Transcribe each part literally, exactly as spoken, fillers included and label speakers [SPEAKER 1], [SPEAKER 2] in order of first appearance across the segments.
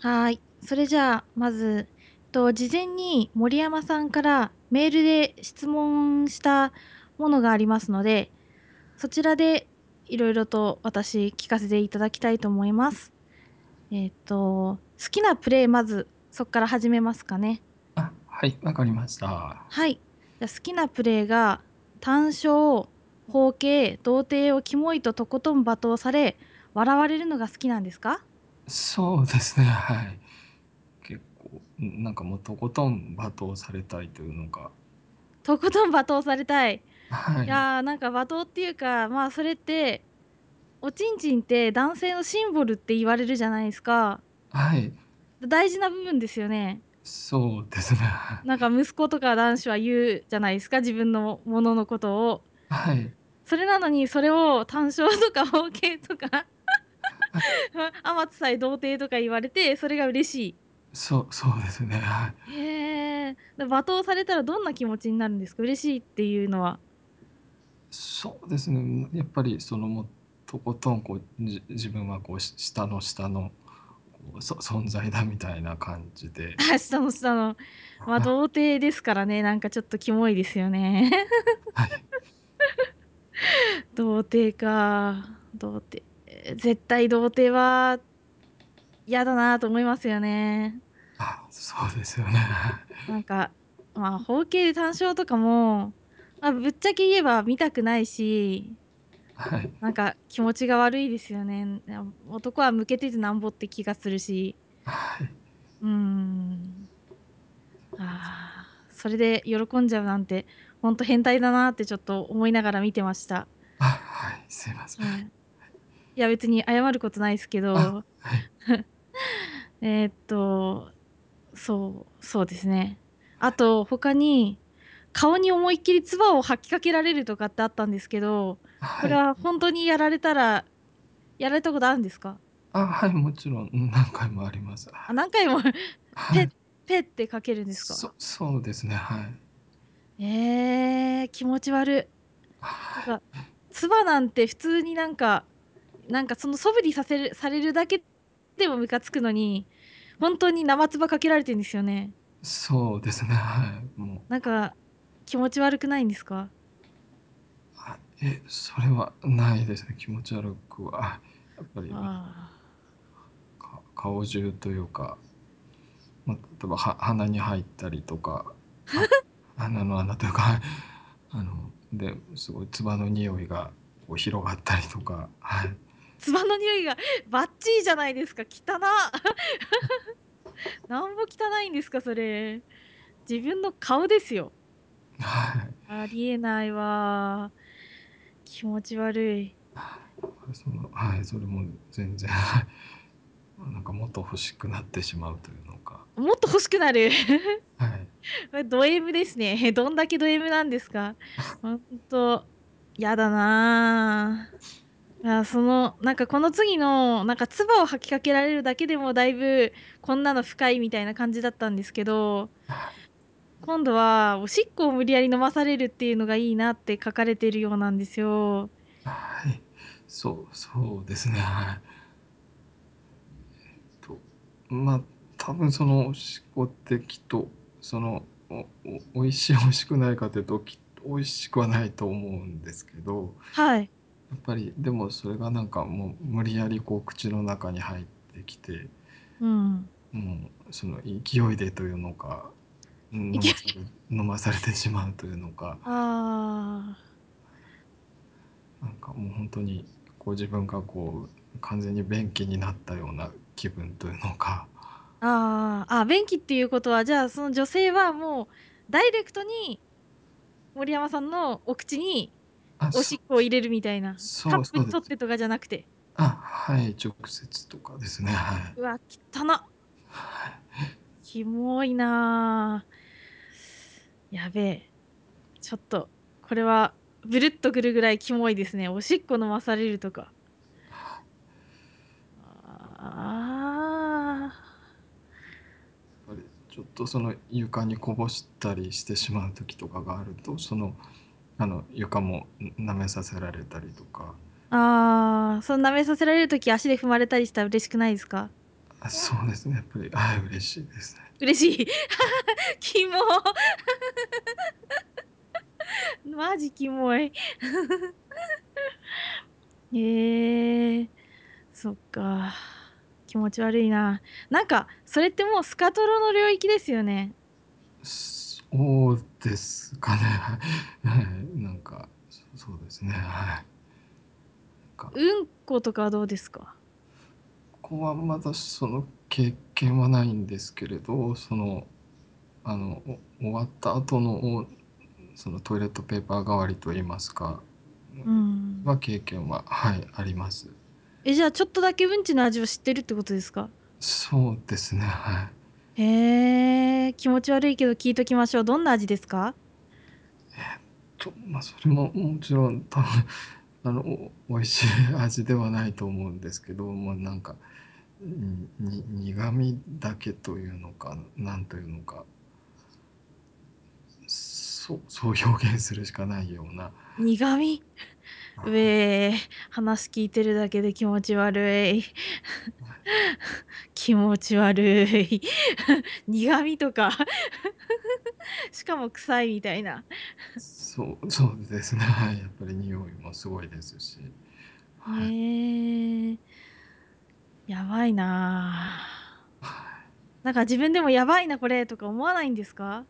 [SPEAKER 1] はい。それじゃあ、まず、と、事前に森山さんからメールで質問したものがありますので、そちらでいろいろと私聞かせていただきたいと思います。えっと、好きなプレイ、まずそっから始めますかね。
[SPEAKER 2] あ、はい、わかりました。
[SPEAKER 1] はい。じゃ、好きなプレイが単勝、包茎、童貞をキモいととことん罵倒され、笑われるのが好きなんですか？
[SPEAKER 2] そうですね、はい。結構、ん、なんかもうとことん罵倒されたいというのか。
[SPEAKER 1] とことん罵倒されたい。い
[SPEAKER 2] はい。
[SPEAKER 1] や、なんか罵倒っていうか、まあ、それって、おちんちんって男性のシンボルって言われるじゃないですか。
[SPEAKER 2] はい。
[SPEAKER 1] 大事な部分ですよね。
[SPEAKER 2] そうですね、はい。
[SPEAKER 1] なんか息子とか男子は言うじゃないですか、自分のもののことを。
[SPEAKER 2] はい。
[SPEAKER 1] それなのに、それを単勝とか包茎とか、
[SPEAKER 2] あ。
[SPEAKER 1] あまつさえ童貞とか言われて、それが嬉しい。
[SPEAKER 2] そうそうですね、はい。
[SPEAKER 1] へえ。で、罵倒されたらどんな気持ちになるんですか？嬉しいっていうのは。
[SPEAKER 2] そうですね、ん、やっぱりそのもう、とことんこう、じ自分はこう、し下の下の、こう、そ存在だみたいな感じで。
[SPEAKER 1] あ、下の下の。ま、
[SPEAKER 2] は。
[SPEAKER 1] 童貞ですからね、なんかちょっとキモいですよね。
[SPEAKER 2] はい。
[SPEAKER 1] 童貞か。童貞、絶対童貞は嫌だなと思いますよね。
[SPEAKER 2] あ、そうですよね、はい。
[SPEAKER 1] なんか、まあ、包茎単勝とかも、ま、ぶっちゃけ言えば見たくないし
[SPEAKER 2] はい。
[SPEAKER 1] なんか気持ちが悪いですよね。ん、や、男は向けててなんぼって気がするし。
[SPEAKER 2] はい。
[SPEAKER 1] うーん。ああ、それで喜んじゃうなんて、ほんと変態だなってちょっと思いながら見てました。
[SPEAKER 2] あ、はい、すいません。は
[SPEAKER 1] はい。いや、別に謝ることないすけ
[SPEAKER 2] あ、
[SPEAKER 1] ど。
[SPEAKER 2] はい。
[SPEAKER 1] えっと、そう、そうですね。あと他に、顔に思いっきり唾を吐きかけられるとかってあったんですけど、こ
[SPEAKER 2] はい。
[SPEAKER 1] れはほんとにやられたらやられたことあるんですか？
[SPEAKER 2] あ、はい、もちろん、うん、何回もあります。
[SPEAKER 1] あ、
[SPEAKER 2] はい。
[SPEAKER 1] 何回も、ペッ
[SPEAKER 2] はい。
[SPEAKER 1] ペッってかけるんですか？
[SPEAKER 2] そそうですね、はい。
[SPEAKER 1] ええ、気持ち悪。なん
[SPEAKER 2] はい。
[SPEAKER 1] か、唾なんて普通になんかなんかその素振りさせるされるだけでもムカつくのに、ほんとに生唾かけられてんですよね。
[SPEAKER 2] そうですね、はい、もう。
[SPEAKER 1] なんか、気持ち悪くないんですか？
[SPEAKER 2] あ、え、それはないですね、気持ち悪くは。やっぱり、ま
[SPEAKER 1] ああ。
[SPEAKER 2] か顔中というか、ま、例えば、は鼻に入ったりとか、あ、鼻の穴というか、はい、あの、で、すごい唾の匂いがこう広がったりとか、はい。
[SPEAKER 1] 唾の匂いがバッチリじゃないですか、汚。なんぼ汚いんですか、それ。自分の顔ですよ。
[SPEAKER 2] はい。
[SPEAKER 1] ありえないわ。気持ち悪い。
[SPEAKER 2] はい、そのはい、それも全然、はい。ま、なんかもっと欲しくなってしまうというのか。
[SPEAKER 1] もっと欲しくなる。
[SPEAKER 2] はい。
[SPEAKER 1] ま、ド M ですね。どんだけド M なんですか。ほんと、やだな。あ、その、なんかこの次の、なんか唾を吐きかけられるだけでもだいぶ、こんなの不快みたいな感じだったんですけど
[SPEAKER 2] はい。
[SPEAKER 1] 今度はおしっこを無理やり飲まされるっていうのがいいなって書かれてるようなんですよ。
[SPEAKER 2] はい。そうそうですね、はい。と、ま、多分そのおしっこってきっと、その、おお美味しい美味しくないかというと、きっと美味しくはないと思うんですけど、
[SPEAKER 1] はい。
[SPEAKER 2] やっぱりでもそれがなんかもう無理やりこう口の中に入ってきて
[SPEAKER 1] うん。
[SPEAKER 2] もうその勢いでというのか、うん、
[SPEAKER 1] いき
[SPEAKER 2] 飲まされ飲まされてしまうというのか。
[SPEAKER 1] ああ。
[SPEAKER 2] なんかもうほんとに、こう自分がこう完全に便器になったような気分というのか。
[SPEAKER 1] ああ、あ、便器っていうことは、じゃあその女性はもうダイレクトに森山さんのお口に
[SPEAKER 2] あ、
[SPEAKER 1] おし
[SPEAKER 2] そ
[SPEAKER 1] っこを入れるみたいな、カップ
[SPEAKER 2] そうそうです。
[SPEAKER 1] に取ってとかじゃなくて。
[SPEAKER 2] あ、はい、直接とかですね、はい。
[SPEAKER 1] うわ、きったな。
[SPEAKER 2] はい。
[SPEAKER 1] キモいな。やべえ。ちょっと、これはブルッとくるぐらいキモいですね。おしっこ飲まされるとか。
[SPEAKER 2] はい。
[SPEAKER 1] ああ。
[SPEAKER 2] やっぱりちょっとその床にこぼしたりしてしまう時とかがあると、その、あの床も、ん舐めさせられたりとか。
[SPEAKER 1] ああ、その舐めさせられる時、足で踏まれたりしたら嬉しくないですか？
[SPEAKER 2] あ、そうですね、やっぱり、はい、嬉しいですね。
[SPEAKER 1] 嬉しい。キモ。マジキモい。ええ、そっか。気持ち悪いな。なんか、それってもうスカトロの領域ですよね。
[SPEAKER 2] そうですかね。はい。はい、なんか、そそうですね、はい。か、
[SPEAKER 1] うんことかはどうですか？
[SPEAKER 2] ここはまだその経験はないんですけれど、その、あの、お終わった後の、おそのトイレットペーパー代わりと言いますか、
[SPEAKER 1] うーん。
[SPEAKER 2] は経験は、はい、あります。
[SPEAKER 1] え、じゃあちょっとだけうんちの味を知ってるってことですか？
[SPEAKER 2] そうですね、はい。
[SPEAKER 1] へえ、気持ち悪いけど聞いときましょう。どんな味ですか？
[SPEAKER 2] えっと、ま、それももちろん多分、あの、お美味しい味ではないと思うんですけど、ま、なんか、にに苦味だけというのか、なんというのか、そうそう表現するしかないような。
[SPEAKER 1] 苦味？うえ、話聞いてるだけで気持ち悪い。気持ち悪い。苦味とか。しかも臭いみたいな。
[SPEAKER 2] そうそうですね、はい、やっぱり匂いもすごいですし、はい。
[SPEAKER 1] ええ。やばいな。
[SPEAKER 2] はい。
[SPEAKER 1] なんか自分でもやばいなこれとか思わないんですか？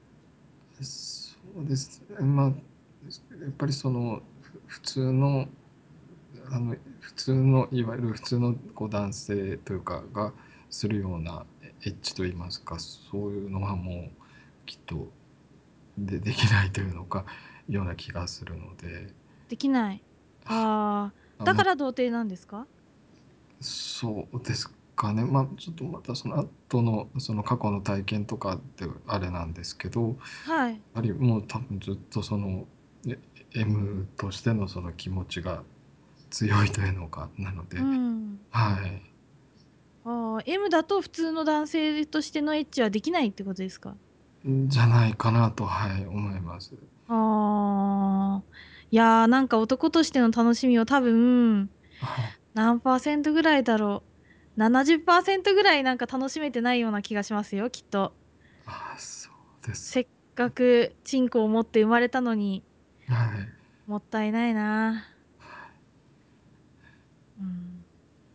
[SPEAKER 2] そうですね、ま、やっぱりその、ふ普通の、あの、普通のいわゆる普通のこう男性というかがするようなエッチと言いますか、そういうのはもうきっと、でできないというのか、ような気がするので。
[SPEAKER 1] できない。ああ、
[SPEAKER 2] あ、も
[SPEAKER 1] だから童貞なんですか？
[SPEAKER 2] そうですかね。ま、ちょっとまたその後のその過去の体験とかってあれなんですけど、
[SPEAKER 1] はい。
[SPEAKER 2] やはりもう多分ずっとその、え M としてのその気持ちが強いというのか、なの
[SPEAKER 1] う
[SPEAKER 2] で、
[SPEAKER 1] ん。
[SPEAKER 2] はい。
[SPEAKER 1] ああ、M だと普通の男性としてのエッチはできないってことですか？
[SPEAKER 2] ん、じゃないかなと、はい、思います。
[SPEAKER 1] ああ、いや、なんか男としての楽しみを多分、
[SPEAKER 2] はい。
[SPEAKER 1] 何パーセントぐらいだろう、ななじゅっパーセントぐらいなんか楽しめてないような気がしますよ、きっと。
[SPEAKER 2] ああ、そうです。
[SPEAKER 1] せっかくチンコを持って生まれたのに。
[SPEAKER 2] はい。
[SPEAKER 1] もったいないな。
[SPEAKER 2] はい。
[SPEAKER 1] うん。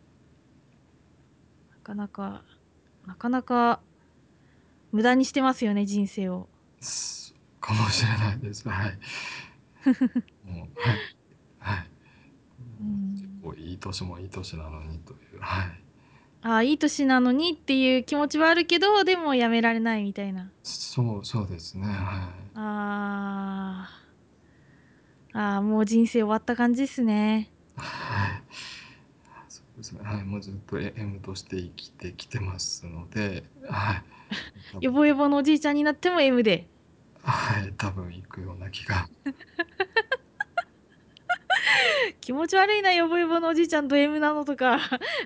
[SPEAKER 1] なかなかなかなか無駄にしてますよね、人生を。
[SPEAKER 2] すかもしれないです。はい。もう、はい。はい。
[SPEAKER 1] う
[SPEAKER 2] もう結
[SPEAKER 1] ん。
[SPEAKER 2] 構いい年もいい年なのにという、はい。
[SPEAKER 1] ああ、いい年なのにっていう気持ちはあるけど、でもやめられないみたいな。
[SPEAKER 2] そうそうですね、はい。
[SPEAKER 1] ああ。ああ、もう人生終わった感じっすね。
[SPEAKER 2] はい。そうですね、はい、もうずっと、え M として生きてきてますので、はい。多分
[SPEAKER 1] ヨボヨボのおじいちゃんになっても M で。
[SPEAKER 2] はい、多分行くような気が。
[SPEAKER 1] 気持ち悪いな、ヨボヨボのおじいちゃんと M なのとか。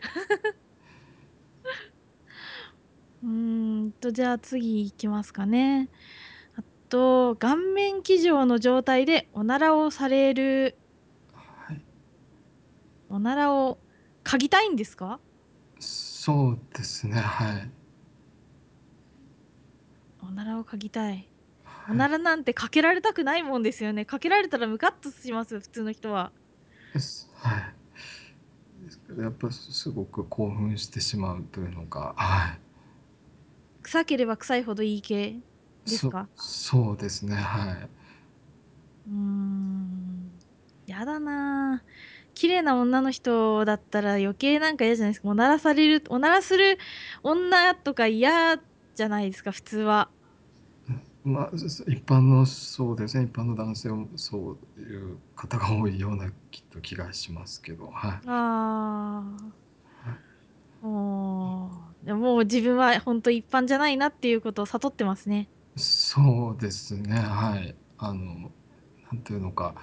[SPEAKER 1] うーんと、じゃあ次行きますかね。あと、顔面騎乗の状態でおならをされる
[SPEAKER 2] はい。
[SPEAKER 1] おならを嗅ぎたいんですか？
[SPEAKER 2] そうですね、はい。
[SPEAKER 1] おならを嗅ぎたい。お
[SPEAKER 2] はい。
[SPEAKER 1] ならなんてかけられたくないもんですよね。かけられたらムカッとしますよ、普通の人は。
[SPEAKER 2] です、はい。ですけどやっぱすすごく興奮してしまうというのか、はい。
[SPEAKER 1] 臭ければ臭いほどいい系です
[SPEAKER 2] そ
[SPEAKER 1] か？
[SPEAKER 2] そうですね、はい。
[SPEAKER 1] うーん。やだな。綺麗な女の人だったら余計なんか嫌じゃないですか。おならされるおならする女とか嫌じゃないですか、普通は。
[SPEAKER 2] うん、ま、すす一般のそうですね、一般の男性もそういう方が多いようなきっと気がしますけど、はい。
[SPEAKER 1] ああ。
[SPEAKER 2] はい。
[SPEAKER 1] おお、で、もう自分はほんと一般じゃないなっていうことを悟ってますね。
[SPEAKER 2] そうですね、はい。あの、なんていうのか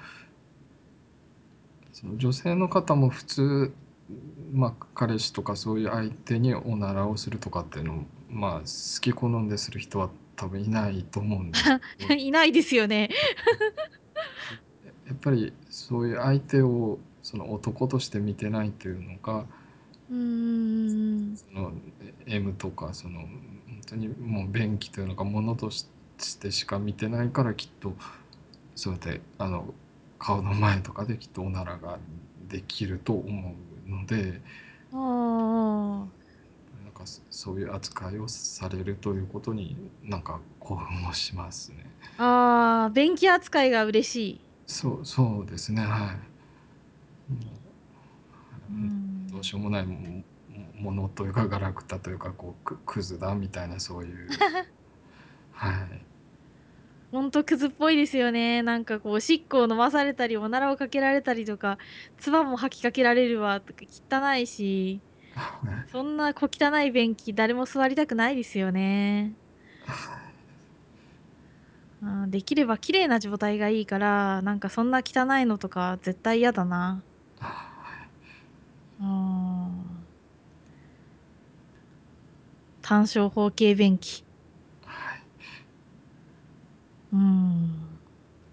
[SPEAKER 2] その女性の方も普通、ま、彼氏とかそういう相手におならをするとかっていうのも、まあ、好き好んでする人は多分いないと思うんですけど。
[SPEAKER 1] いないですよね。
[SPEAKER 2] ややっぱりそういう相手をその男として見てないというのか
[SPEAKER 1] うんうんうんうん。
[SPEAKER 2] その M とかその本当にもう便器というのがものとしてしか見てないから、きっとそうやってあの顔の前とかできっとおならができると思うので、
[SPEAKER 1] ああ、
[SPEAKER 2] なんかそういう扱いをされるということになんか興奮をしますね。
[SPEAKER 1] ああ、便器扱いが嬉しい。
[SPEAKER 2] そうそうですね、はい。も
[SPEAKER 1] う
[SPEAKER 2] うどう
[SPEAKER 1] ん。
[SPEAKER 2] しようもないもものというかガラクタというかこうくクズだみたいなそういうはい。
[SPEAKER 1] ほんとクズっぽいですよね。なんかこうおしっこを飲まされたり、おならをかけられたりとか、唾も吐きかけられるわとか汚いし、そんな小汚い便器、誰も座りたくないですよね。あーできれば綺麗な状態がいいから、なんかそんな汚いのとか絶対嫌だな。ああ、単小方形便器。うーん、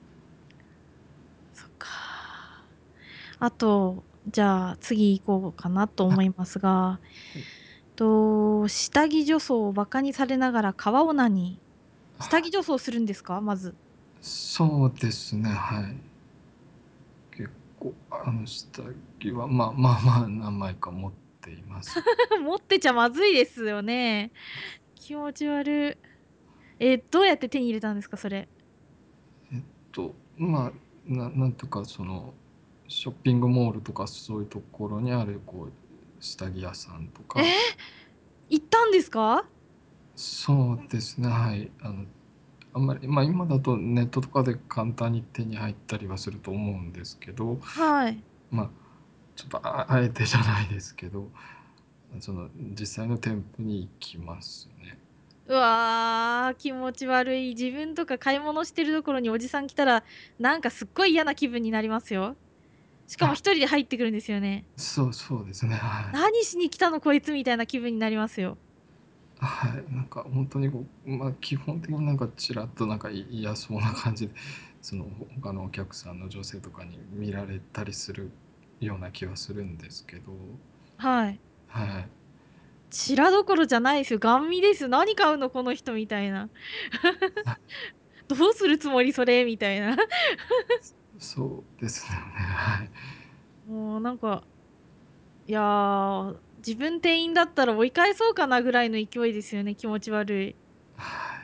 [SPEAKER 1] そっか。あと、じゃあ次行こうかなと思いますが、と、下着女装を馬鹿にされながら川オナニー。下着女装するんですか？まず。
[SPEAKER 2] そうですね、はい。結構あの下着はまあまあまあ何枚か持っています。
[SPEAKER 1] 持ってちゃまずいですよね。気持ち悪。え、どうやって手に入れたんですか？それ。
[SPEAKER 2] えっとまあななんとかそのショッピングモールとかそういうところにあるこう下着屋さんと
[SPEAKER 1] えー
[SPEAKER 2] か、
[SPEAKER 1] 行ったんですか？
[SPEAKER 2] そうですね、はい。あのあんまりまあ今だとネットとかで簡単に手に入ったりはすると思うんですけど、
[SPEAKER 1] はい。
[SPEAKER 2] まあちょっとああえてじゃないですけど、その実際の店舗に行きますね。
[SPEAKER 1] うわ、気持ち悪い。自分とか買い物してるところにおじさん来たら、なんかすっごい嫌な気分になりますよ。しかも
[SPEAKER 2] あ、
[SPEAKER 1] 一人で入ってくるんですよね。
[SPEAKER 2] そうそうですね、はい。
[SPEAKER 1] 何しに来たのこいつみたいな気分になりますよ。
[SPEAKER 2] はい、なんか本当にこう、まあ、基本的になんかちらっとなんかい嫌そうな感じで、その他のお客さんの女性とかに見られたりするような気はするんですけど、
[SPEAKER 1] はい。
[SPEAKER 2] はい。
[SPEAKER 1] チラどころじゃないですよ。ガン見ですよ。何買うのこの人みたいな。どうするつもりそれみたいな。
[SPEAKER 2] そうですよね、はい。
[SPEAKER 1] もうなんか、いや、自分店員だったら追い返そうかなぐらいの勢いですよね、気持ち悪い。
[SPEAKER 2] はい。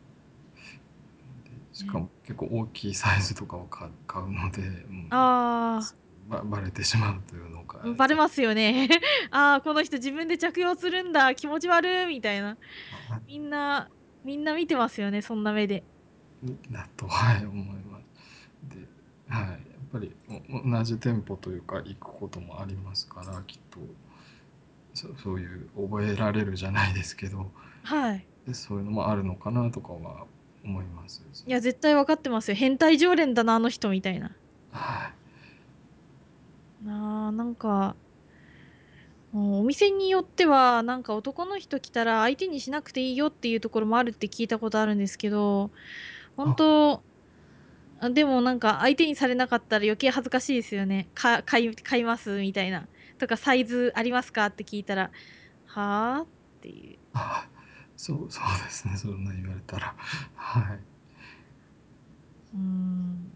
[SPEAKER 2] で、しか
[SPEAKER 1] ね。
[SPEAKER 2] も結構大きいサイズとかを買買うので、うん、
[SPEAKER 1] あ
[SPEAKER 2] ばバレてしまうというのが、
[SPEAKER 1] あ、バレますよね。ああ、この人自分で着用するんだ、気持ち悪みたいな。みんなみんな見てますよね、そんな目で。
[SPEAKER 2] だと、はい、思います。で、はい、やっぱりお同じ店舗というか行くこともありますから、きっとそそういう覚えられるじゃないですけど、
[SPEAKER 1] はい。
[SPEAKER 2] で、そういうのもあるのかなとかは思います。その
[SPEAKER 1] いや、絶対分かってますよ。変態常連だな、あの人みたいな。
[SPEAKER 2] はい。
[SPEAKER 1] ああ、なんか、もうお店によっては、なんか男の人来たら相手にしなくていいよっていうところもあるって聞いたことあるんですけど、本
[SPEAKER 2] あ、
[SPEAKER 1] 当あ、でもなんか相手にされなかったら余計恥ずかしいですよね。か買い買いますみたいな。とかサイズありますかって聞いたら、はあ？っていう。
[SPEAKER 2] あ、そうそうですね、そんな言われたら。はい。
[SPEAKER 1] うーん。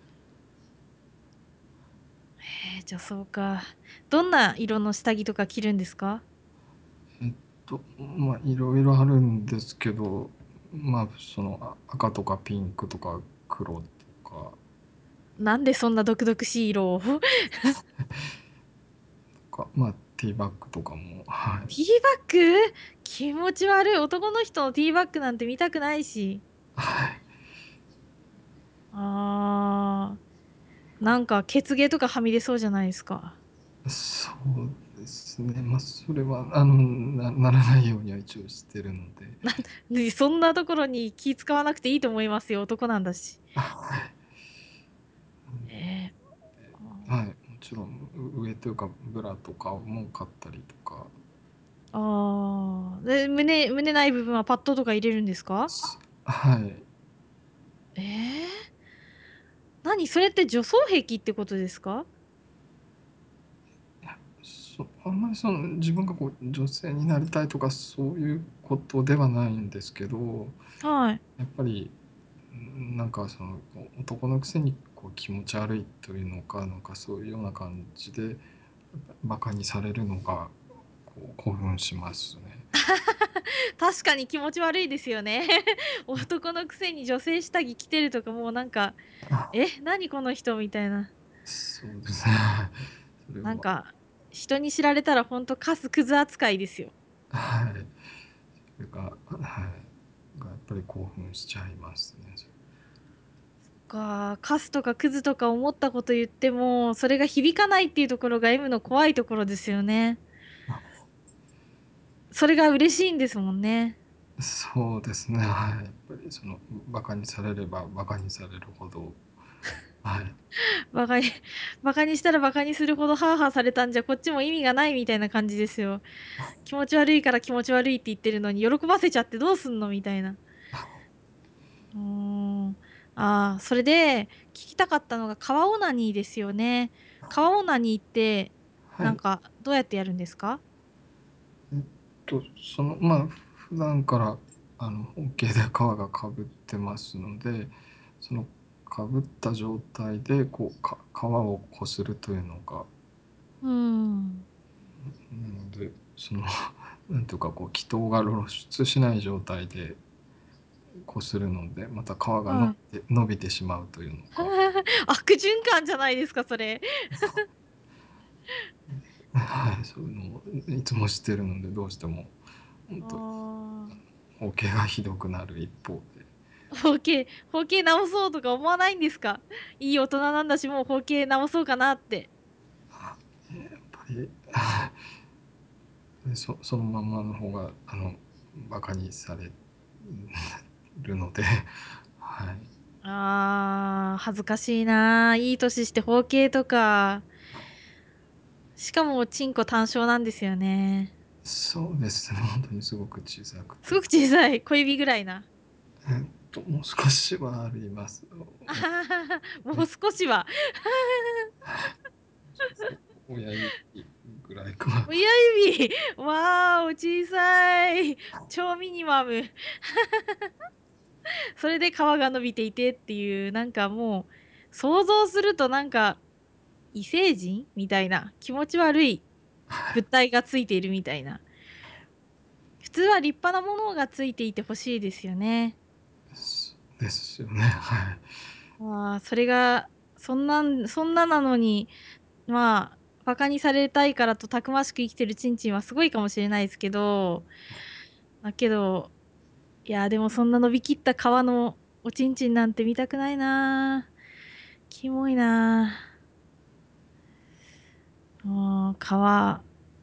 [SPEAKER 1] へえ、じゃあそうか。どんな色の下着とか着るんですか？
[SPEAKER 2] えっと、まあ、いろいろあるんですけど、まあ、その、あ赤とかピンクとか黒とか
[SPEAKER 1] なんでそんな毒々しい色を？
[SPEAKER 2] か、まあ、ティーバッグとかも、はい。
[SPEAKER 1] ティーバッグ？気持ち悪い。男の人のティーバッグなんて見たくないし。
[SPEAKER 2] はい。
[SPEAKER 1] ああ、なんか血毛とかはみ出そうじゃないですか。
[SPEAKER 2] そうですね。まあ、それは、あの、なならないようには一応してるので。
[SPEAKER 1] ね、そんなところに気使わなくていいと思いますよ、男なんだし。
[SPEAKER 2] あ、はい。
[SPEAKER 1] ええ、
[SPEAKER 2] はい、もちろん、う上というか、ブラとかも買ったりとか。
[SPEAKER 1] ああ、で、胸胸ない部分はパッドとか入れるんですか？
[SPEAKER 2] すはい。
[SPEAKER 1] ええ？何、それって女装癖ってことですか？
[SPEAKER 2] そあんまりその自分がこう女性になりたいとかそういうことではないんですけど、
[SPEAKER 1] はい。
[SPEAKER 2] やっぱり、ん、なんかその、こう男のくせにこう気持ち悪いというのか、なんかそういうような感じで馬鹿にされるのがこう興奮しますね。
[SPEAKER 1] 確かに気持ち悪いですよね。男のくせに女性下着着てるとかもうなんか、
[SPEAKER 2] あ、
[SPEAKER 1] え、何この人みたいな。
[SPEAKER 2] そうですね、はい。それは、
[SPEAKER 1] なんか、人に知られたらほんとカスクズ扱いですよ。
[SPEAKER 2] はい。それが、はい。がやっぱり興奮しちゃいますね。そ
[SPEAKER 1] か、カスとかクズとか思ったこと言っても、それが響かないっていうところが M の怖いところですよね。
[SPEAKER 2] あ、
[SPEAKER 1] それが嬉しいんですもんね。
[SPEAKER 2] そうですね、はい。やっぱりその、馬鹿にされれば馬鹿にされるほど、はい。
[SPEAKER 1] 馬鹿に馬鹿にしたら馬鹿にするほどハーハーされたんじゃこっちも意味がないみたいな感じですよ。気持ち悪いから気持ち悪いって言ってるのに喜ばせちゃってどうすんのみたいな。うーん。ああ、それで聞きたかったのが川オナニーですよね。川オナニーって、
[SPEAKER 2] はい。
[SPEAKER 1] なんかどうやってやるんですか？
[SPEAKER 2] えっと、その、まあ、普段から、あの、包茎で皮がかぶってますので、そのかぶった状態で、こう、か皮をこするというのが、
[SPEAKER 1] うーん。
[SPEAKER 2] なので、その、なんていうか、こう、気筒が露出しない状態でこするので、また皮が伸
[SPEAKER 1] はい。
[SPEAKER 2] びて伸びてしまうというのか。
[SPEAKER 1] 悪循環じゃないですか、それ。
[SPEAKER 2] はい、そういうのをいつもしてるので、どうしても、本
[SPEAKER 1] あ
[SPEAKER 2] 当
[SPEAKER 1] あ。
[SPEAKER 2] 包茎がひどくなる一方で。
[SPEAKER 1] 包茎包茎直そうとか思わないんですか？いい大人なんだし、もう包茎直そうかなって。
[SPEAKER 2] あ、やっぱり、そそのまんまの方が、あの、馬鹿にされるので、はい。
[SPEAKER 1] ああ、恥ずかしいな。いい年して包茎とか。しかもチンコ単小なんですよね。
[SPEAKER 2] そうですね、本当にすごく小さくて。
[SPEAKER 1] すごく小さい、小指ぐらいな。
[SPEAKER 2] えっと、もう少しはあります。
[SPEAKER 1] あはははもう
[SPEAKER 2] え、
[SPEAKER 1] 少しは。
[SPEAKER 2] 親指ぐらいかな。
[SPEAKER 1] 親指、わあ、お小さい。超ミニマム。それで皮が伸びていてっていう、なんかもう、想像するとなんか、異星人みたいな、気持ち悪い
[SPEAKER 2] はい。
[SPEAKER 1] 物体がついているみたいな。普通は立派なものがついていて欲しいですよね。
[SPEAKER 2] そうですよね、はい。
[SPEAKER 1] わあ、それが、そんなんそんななのに、まあ、馬鹿にされたいからとたくましく生きてるチンチンはすごいかもしれないですけど、だけど、いや、でもそんな伸びきった皮のおちんちんなんて見たくないな。キモいな。もう、皮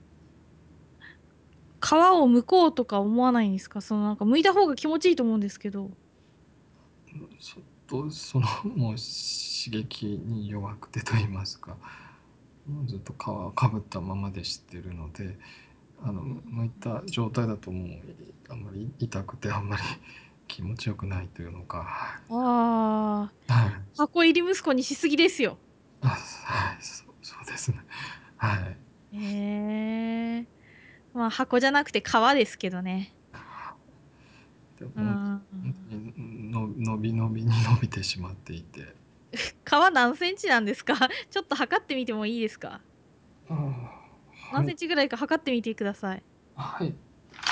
[SPEAKER 1] 皮を剥こうとか思わないんですか？そのなんか剥いた方が気持ちいいと思うんですけど。
[SPEAKER 2] ちょっとその、もう刺激に弱くてと言いますか、もうずっと皮かぶったままでしてるので、あの、剥いた状態だともう、あんまり痛くてあんまり気持ちよくないというのか、
[SPEAKER 1] ああ、
[SPEAKER 2] はい。
[SPEAKER 1] 箱入り息子にしすぎですよ。
[SPEAKER 2] あ、はい、そうそうですね。はい。
[SPEAKER 1] へえ。まあ、箱じゃなくて皮ですけどね。
[SPEAKER 2] で、
[SPEAKER 1] うー
[SPEAKER 2] ほんほんと
[SPEAKER 1] ん。
[SPEAKER 2] に、の伸び伸びに伸びてしまっていて。
[SPEAKER 1] 皮何センチなんですか？ちょっと測ってみてもいいですか？
[SPEAKER 2] ああ、はい。
[SPEAKER 1] 何センチぐらいか測ってみてください。
[SPEAKER 2] はい。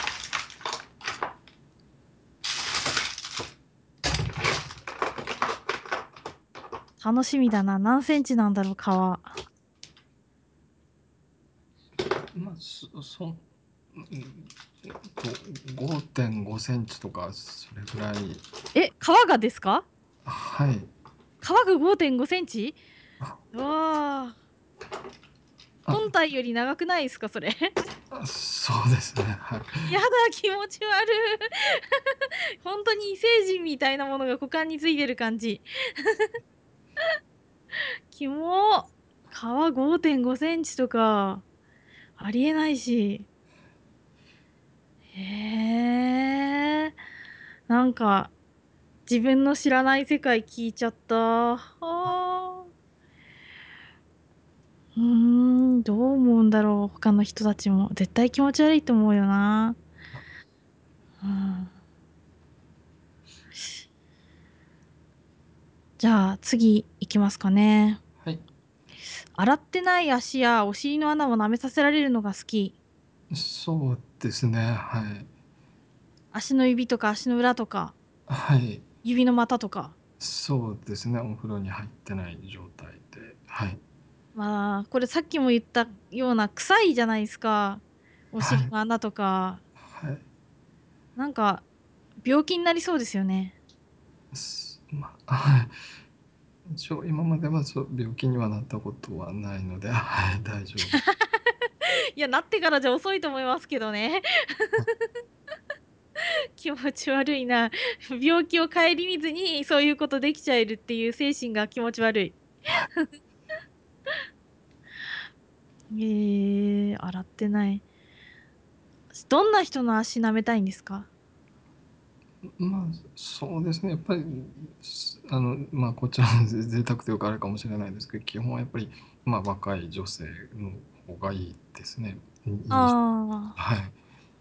[SPEAKER 1] 楽しみだな。何センチなんだろう、皮。
[SPEAKER 2] まあ、そそんうん、えっと、ごてんごセンチとかそれぐらい。
[SPEAKER 1] え、皮がですか？
[SPEAKER 2] はい。
[SPEAKER 1] 皮がごてんごセンチ？
[SPEAKER 2] あ、
[SPEAKER 1] わあ。
[SPEAKER 2] あ、
[SPEAKER 1] 本体より長くないですか、それ。
[SPEAKER 2] あ、そうですね、はい。
[SPEAKER 1] やだ、気持ち悪。ほんとに異星人みたいなものが股間についてる感じ。キモ。皮ごてんごセンチとか、ありえないし。へえ。なんか、自分の知らない世界聞いちゃった。はあ。うーん、 ん、どう思うんだろう、他の人たちも。絶対気持ち悪いと思うよな。うん。じゃあ、次いきますかね。
[SPEAKER 2] はい。
[SPEAKER 1] 洗ってない足やお尻の穴を舐めさせられるのが好き。
[SPEAKER 2] そうですね、はい。
[SPEAKER 1] 足の指とか足の裏とか、
[SPEAKER 2] はい。
[SPEAKER 1] 指の股とか。
[SPEAKER 2] そうですね、お風呂に入ってない状態で、はい。
[SPEAKER 1] まあ、これさっきも言ったような臭いじゃないすか。お
[SPEAKER 2] はい。
[SPEAKER 1] 尻の穴とか。
[SPEAKER 2] はい。
[SPEAKER 1] なんか、病気になりそうですよね。
[SPEAKER 2] すま、はい。一応今まではそう、病気にはなったことはないので、はい、大丈夫。
[SPEAKER 1] いや、なってからじゃ遅いと思いますけどね。
[SPEAKER 2] あ。
[SPEAKER 1] 気持ち悪いな。病気を顧みずに、そういうことできちゃえるっていう精神が気持ち悪い。
[SPEAKER 2] はい。
[SPEAKER 1] ええ、洗ってない。どんな人の足舐めたいんですか？
[SPEAKER 2] ん、まあ、そうですね、やっぱり、すあの、ま、こちらのぜ贅沢というかあれかもしれないですけど、基本はやっぱり、ま、若い女性の方がいいですね。ににじ
[SPEAKER 1] ああ。
[SPEAKER 2] はい。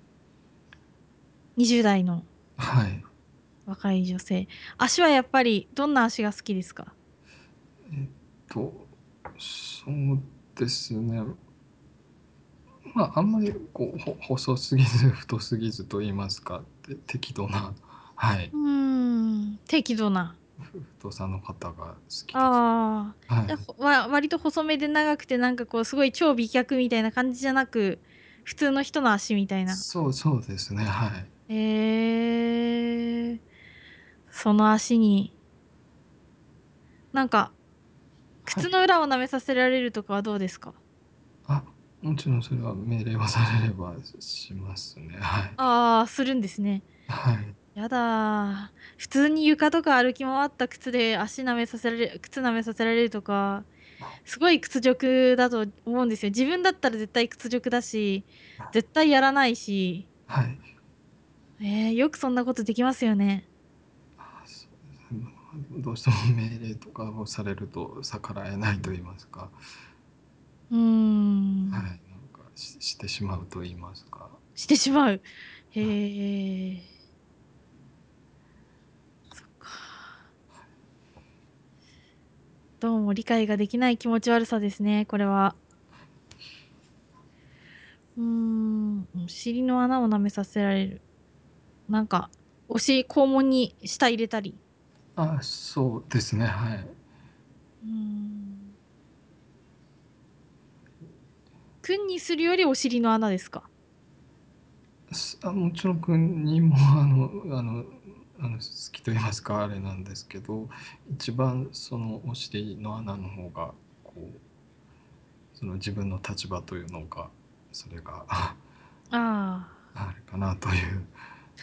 [SPEAKER 1] にじゅうだいの
[SPEAKER 2] はい。
[SPEAKER 1] 若い女性。足はやっぱりどんな足が好きですか？
[SPEAKER 2] えっと、そうですね。ま、あんまりこう、ほ細すぎず太すぎずと言いますか、て適度な、はい。
[SPEAKER 1] うーん、適度な。
[SPEAKER 2] ふ太さの方が好きです。
[SPEAKER 1] ああ、じゃ、
[SPEAKER 2] はい。
[SPEAKER 1] ほわ割と細めで長くてなんかこうすごい超美脚みたいな感じじゃなく、普通の人の足みたいな。
[SPEAKER 2] そうそうですね、はい。
[SPEAKER 1] へえ。その足になんか、
[SPEAKER 2] はい。
[SPEAKER 1] 靴の裏を舐めさせられるとかはどうですか？
[SPEAKER 2] あ、もちろんそれは命令はされれば、ししますね、はい。
[SPEAKER 1] ああ、するんですね。
[SPEAKER 2] はい。
[SPEAKER 1] やだ。普通に床とか歩き回った靴で足舐めさせられ靴舐めさせられるとか、
[SPEAKER 2] あ。
[SPEAKER 1] すごい屈辱だと思うんですよ。自分だったら絶対屈辱だし、
[SPEAKER 2] あ。
[SPEAKER 1] 絶対やらないし。
[SPEAKER 2] はい。
[SPEAKER 1] ええ、よくそんなことできますよね。
[SPEAKER 2] ああ、そうですね。ま、どうしても命令とかをされると逆らえないと言いますか。
[SPEAKER 1] うー
[SPEAKER 2] はい、
[SPEAKER 1] ん。
[SPEAKER 2] なんか、ししてしまうと言いますか。
[SPEAKER 1] してしまう。
[SPEAKER 2] あ。
[SPEAKER 1] へえ。そっか。
[SPEAKER 2] はい。
[SPEAKER 1] どうも理解ができない気持ち悪さですね、これは。うーん、お尻の穴を舐めさせられる。なんか、お尻肛門に舌入れたり。
[SPEAKER 2] ああ、そうですね、はい。
[SPEAKER 1] うーん。君にするよりお尻の穴ですか？
[SPEAKER 2] すあ、もちろん君にもあのあのあの、好きと言いますか、あれなんですけど、一番そのお尻の穴の方がこうその自分の立場というのか、それが
[SPEAKER 1] ああ。
[SPEAKER 2] あれかなという。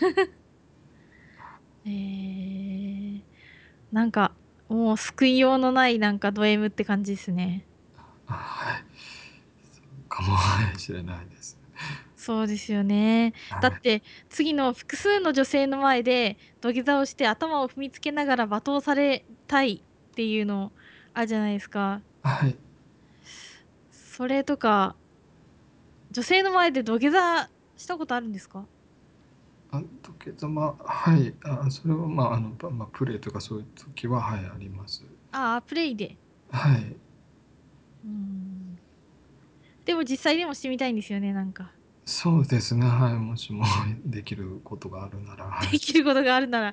[SPEAKER 1] へえ。なんか、もう救いようのないなんかド M って感じすね。
[SPEAKER 2] あ、はい。そうかもはい、しれないです。
[SPEAKER 1] そうですよね。だ
[SPEAKER 2] はい。
[SPEAKER 1] って次の複数の女性の前で土下座をして頭を踏みつけながら罵倒されたいっていうのあるじゃないですか。
[SPEAKER 2] あ、はい。
[SPEAKER 1] それとか女性の前で土下座したことあるんですか？
[SPEAKER 2] あ、土下座ま、はい、あ、それはまあ、あの、ぱま、プレイとかそういう時は、はい、あります。
[SPEAKER 1] ああ、プレイで。
[SPEAKER 2] はい。
[SPEAKER 1] うーん。でも実際でもしてみたいんですよね、なんか。
[SPEAKER 2] そうですね、はい、もしもできることがあるなら、はい。
[SPEAKER 1] できることがあるなら。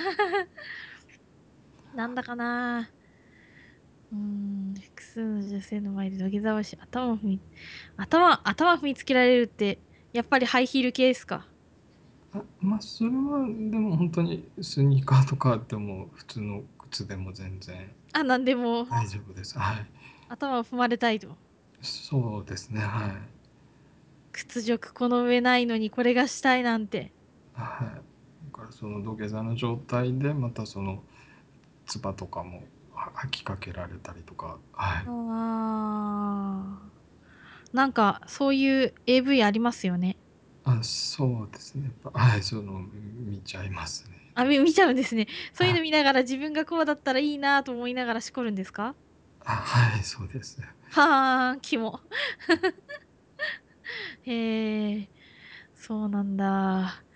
[SPEAKER 1] なんだかな。うーん、複数の女性の前で土下座をし、頭を踏み頭頭踏みつけられるって、やっぱりハイヒール系すか？
[SPEAKER 2] あ、ま、それはでもほんとにスニーカーとかでも普通の靴でも全然
[SPEAKER 1] あ、なんでも。
[SPEAKER 2] 大丈夫です。はい。
[SPEAKER 1] 頭を踏まれたいと。
[SPEAKER 2] そうですね、はい。
[SPEAKER 1] 屈辱この上ないのにこれがしたいなんて。
[SPEAKER 2] あ、はい。だからその土下座の状態で、またその唾とかもは吐きかけられたりとか、はい。
[SPEAKER 1] ああ。なんかそういう AV ありますよね。
[SPEAKER 2] あ、そうですね。やっぱ、はい、そういうのを見ちゃいますね。
[SPEAKER 1] あ、み見ちゃうんですね。そういう
[SPEAKER 2] あ。
[SPEAKER 1] の見ながら自分がこうだったらいいなと思いながらしこるんですか？
[SPEAKER 2] あ、はい、そうです。
[SPEAKER 1] はあ、キモ。へえ、そうなんだ。